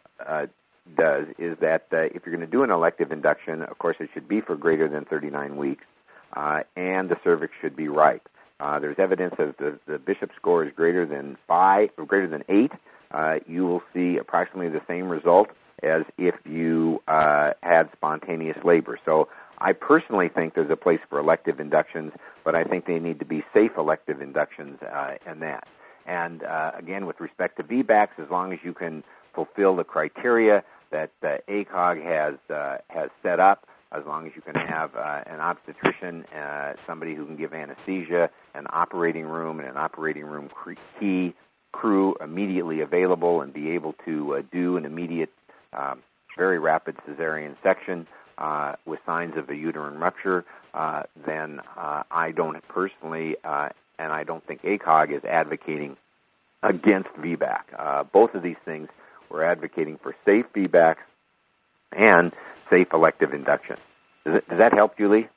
does, is that if you're going to do an elective induction, of course it should be for greater than 39 weeks, and the cervix should be ripe. There's evidence that if the Bishop score is greater than 5 or greater than 8, you will see approximately the same result as if you had spontaneous labor. So I personally think there's a place for elective inductions, but I think they need to be safe elective inductions in that. And again, with respect to VBACs, as long as you can fulfill the criteria that ACOG has set up, as long as you can have an obstetrician, somebody who can give anesthesia, an operating room, and an operating room key crew immediately available and be able to do an immediate, very rapid cesarean section with signs of a uterine rupture, then I don't personally, and I don't think ACOG is advocating against VBAC. Both of these things, we're advocating for safe VBACs and safe elective induction. Does that help, Julie?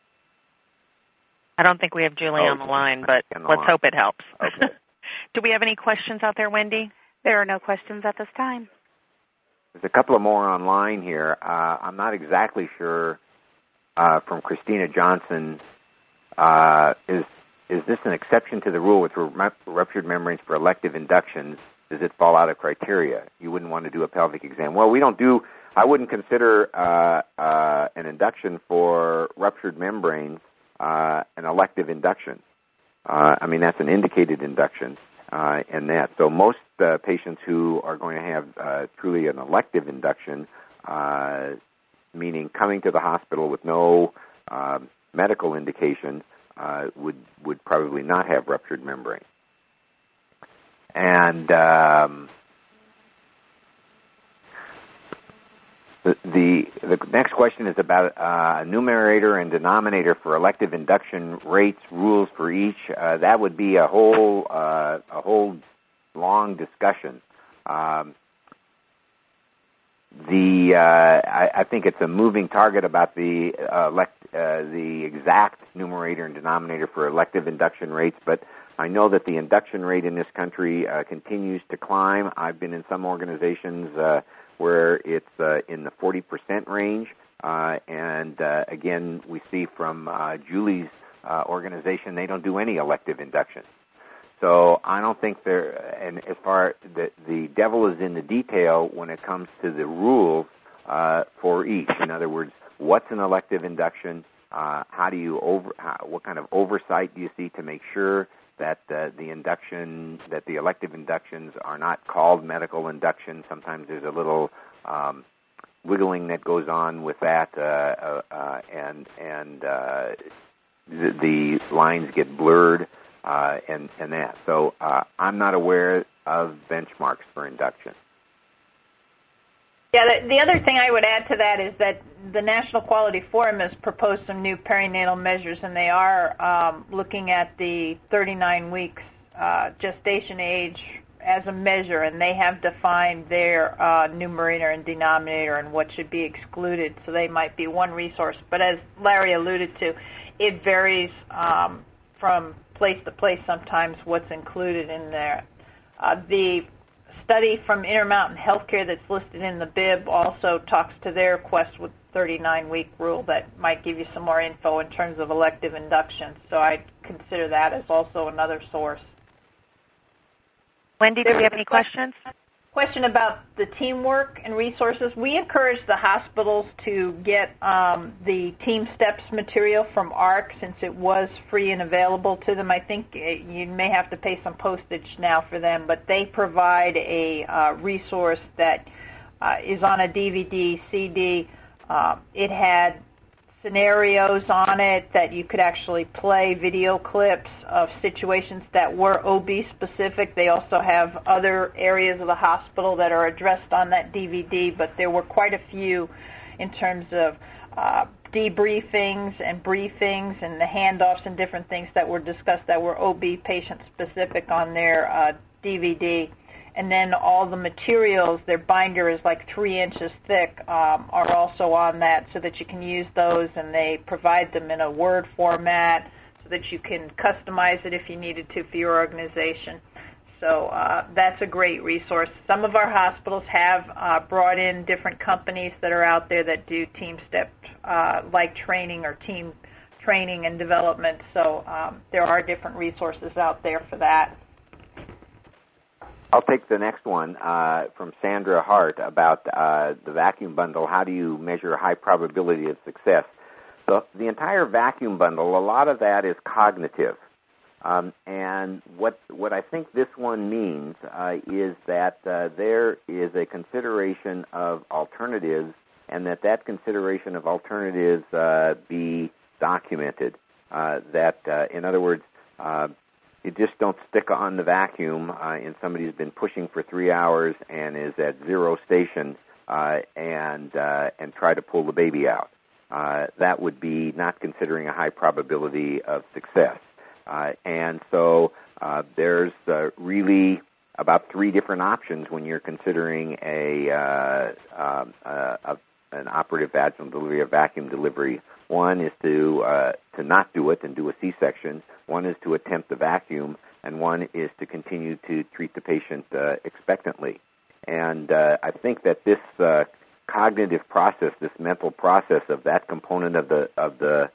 I don't think we have Julie on the line, but let's hope it helps. Okay. Do we have any questions out there, Wendy? There are no questions at this time. There's a couple of more online here. I'm not exactly sure from Christina Johnson. Is this an exception to the rule with ruptured membranes for elective inductions? Does it fall out of criteria? You wouldn't want to do a pelvic exam. Well, I wouldn't consider an induction for ruptured membranes an elective induction. I mean, that's an indicated induction in that. So most patients who are going to have truly an elective induction, meaning coming to the hospital with no medical indication, would probably not have ruptured membrane. And the next question is about numerator and denominator for elective induction rates, rules for each. That would be a whole long discussion. I think it's a moving target about the exact numerator and denominator for elective induction rates, but I know that the induction rate in this country continues to climb. I've been in some organizations where it's in the 40% range, and again, we see from Julie's organization, they don't do any elective inductions. So I don't think and as far the devil is in the detail when it comes to the rules for each. In other words, what's an elective induction? How do you what kind of oversight do you see to make sure that the elective inductions are not called medical inductions? Sometimes there's a little wiggling that goes on with that, and the lines get blurred, and that. So I'm not aware of benchmarks for induction. Yeah, the other thing I would add to that is that the National Quality Forum has proposed some new perinatal measures, and they are looking at the 39 weeks gestation age as a measure, and they have defined their numerator and denominator and what should be excluded, so they might be one resource. But as Larry alluded to, it varies from place to place sometimes what's included in there. The study from Intermountain Healthcare that's listed in the bib also talks to their Quest with 39-week rule that might give you some more info in terms of elective induction. So I'd consider that as also another source. Wendy, do you have any questions? Question about the teamwork and resources. We encourage the hospitals to get the Team Steps material from ARC since it was free and available to them. I think you may have to pay some postage now for them, but they provide a resource that is on a DVD, CD. It had scenarios on it that you could actually play video clips of situations that were OB specific. They also have other areas of the hospital that are addressed on that DVD, but there were quite a few in terms of debriefings and briefings and the handoffs and different things that were discussed that were OB patient specific on their DVD. And then all the materials, their binder is like 3 inches thick, are also on that so that you can use those, and they provide them in a Word format so that you can customize it if you needed to for your organization. So that's a great resource. Some of our hospitals have brought in different companies that are out there that do Team Step like training or team training and development. So there are different resources out there for that. I'll take the next one from Sandra Hart about the vacuum bundle. How do you measure high probability of success? So the entire vacuum bundle, a lot of that is cognitive. And what I think this one means is that there is a consideration of alternatives, and that consideration of alternatives be documented. In other words, you just don't stick on the vacuum in somebody who's been pushing for 3 hours and is at zero station and try to pull the baby out. That would be not considering a high probability of success. And so there's really about 3 different options when you're considering an operative vaginal delivery or vacuum delivery. One is to not do it and do a C-section. One is to attempt the vacuum, and one is to continue to treat the patient expectantly. And I think that this cognitive process, this mental process of that component of the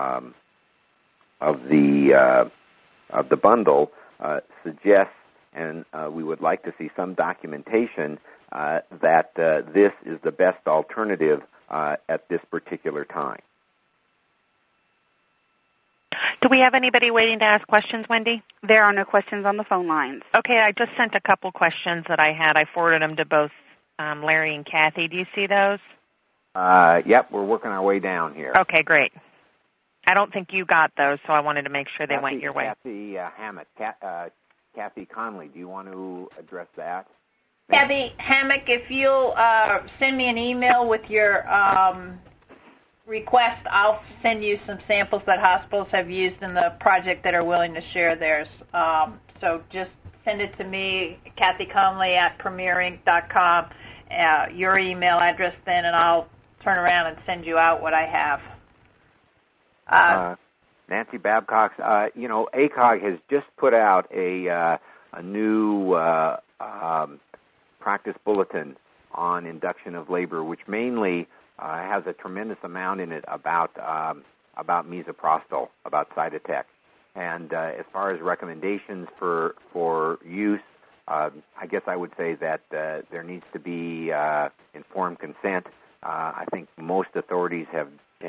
bundle suggests, and we would like to see some documentation that this is the best alternative at this particular time. Do we have anybody waiting to ask questions, Wendy? There are no questions on the phone lines. Okay, I just sent a couple questions that I had. I forwarded them to both Larry and Kathy. Do you see those? Yep, we're working our way down here. Okay, great. I don't think you got those, so I wanted to make sure they went your way. Kathy Hammett. Kathy Conley, do you want to address that? Kathy Hammock, if you'll send me an email with your request, I'll send you some samples that hospitals have used in the project that are willing to share theirs. So just send it to me, Kathy Conley at premierinc.com, your email address then, and I'll turn around and send you out what I have. Nancy Babcock, ACOG has just put out a new practice bulletin on induction of labor, which mainly has a tremendous amount in it about misoprostol, about Cytotec. And as far as recommendations for use, I guess I would say that there needs to be informed consent. I think most authorities have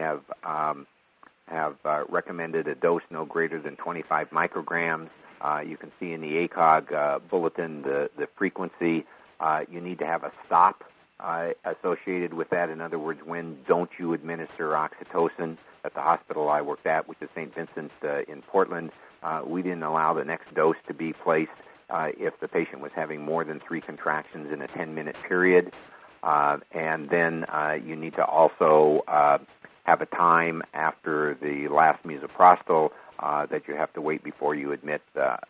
recommended a dose no greater than 25 micrograms. You can see in the ACOG bulletin the frequency. You need to have a stop associated with that. In other words, when don't you administer oxytocin? At the hospital I worked at, which is St. Vincent in Portland, we didn't allow the next dose to be placed if the patient was having more than 3 contractions in a 10-minute period. And then you need to also have a time after the last misoprostol that you have to wait before you admit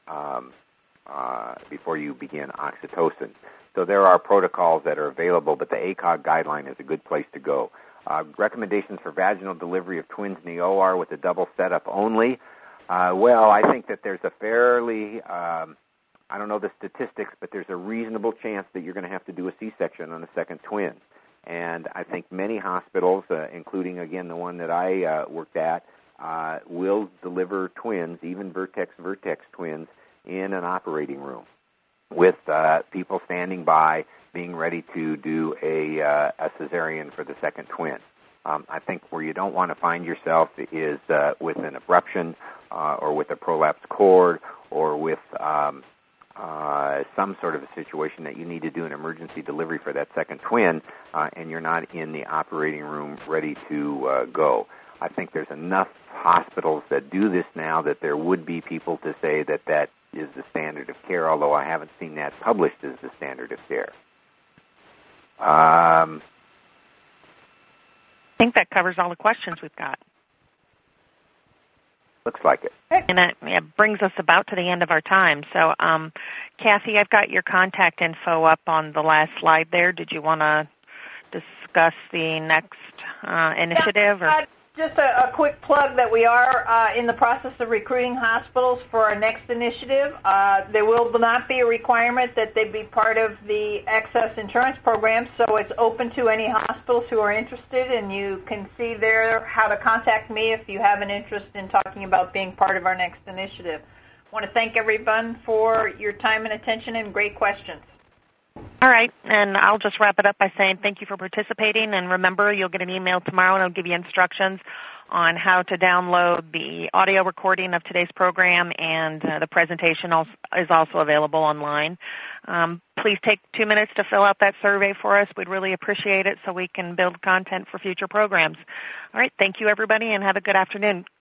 before you begin oxytocin. So there are protocols that are available, but the ACOG guideline is a good place to go. Recommendations for vaginal delivery of twins in the OR with a double setup only. Well, I think that there's a fairly I don't know the statistics, but there's a reasonable chance that you're going to have to do a C-section on a second twin. And I think many hospitals, including, again, the one that I worked at, will deliver twins, even vertex twins, in an operating room with people standing by being ready to do a cesarean for the second twin. I think where you don't want to find yourself is with an abruption or with a prolapsed cord or with some sort of a situation that you need to do an emergency delivery for that second twin, and you're not in the operating room ready to go. I think there's enough hospitals that do this now that there would be people to say that that is the standard of care, although I haven't seen that published as the standard of care. I think that covers all the questions we've got. Looks like it. And it brings us about to the end of our time. So, Kathy, I've got your contact info up on the last slide there. Did you want to discuss the next initiative? Yeah, just a quick plug that we are in the process of recruiting hospitals for our next initiative. There will not be a requirement that they be part of the excess insurance program, so it's open to any hospitals who are interested, and you can see there how to contact me if you have an interest in talking about being part of our next initiative. I want to thank everyone for your time and attention and great questions. All right, and I'll just wrap it up by saying thank you for participating, and remember, you'll get an email tomorrow, and I'll give you instructions on how to download the audio recording of today's program, and the presentation is also available online. Please take 2 minutes to fill out that survey for us. We'd really appreciate it so we can build content for future programs. All right, thank you, everybody, and have a good afternoon.